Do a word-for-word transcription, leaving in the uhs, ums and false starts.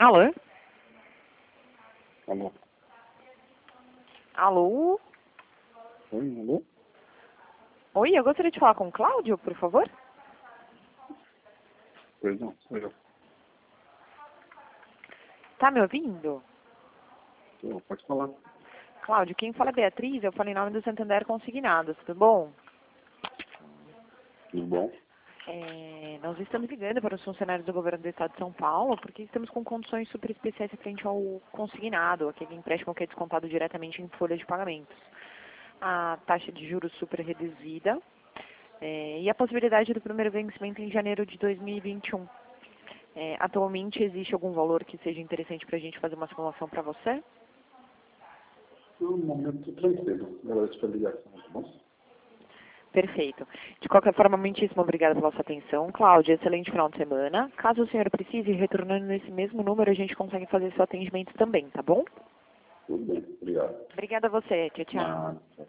Alô? Alô? Alô? Oi, alô? Oi, eu gostaria de falar com o Cláudio, por favor. Perdão, sou eu. Tá me ouvindo? Eu, pode falar. Cláudio, quem fala é Beatriz, eu falo em nome do Santander Consignados, tudo bom? Tudo bom? É, nós estamos ligando para os funcionários do governo do estado de São Paulo, porque estamos com condições super especiais frente ao consignado, aquele empréstimo que é descontado diretamente em folha de pagamentos. A taxa de juros super reduzida é, e a possibilidade do primeiro vencimento em janeiro de dois mil e vinte e um. É, atualmente existe algum valor que seja interessante para a gente fazer uma simulação para você? No momento tranquilo. Agradeço pela ligação, tá bom? Perfeito. De qualquer forma, muitíssimo obrigada pela sua atenção. Cláudia, excelente final de semana. Caso o senhor precise, retornando nesse mesmo número, a gente consegue fazer seu atendimento também, tá bom? Tudo bem, obrigado. Obrigada a você. Tchau, tchau. Ah, tchau.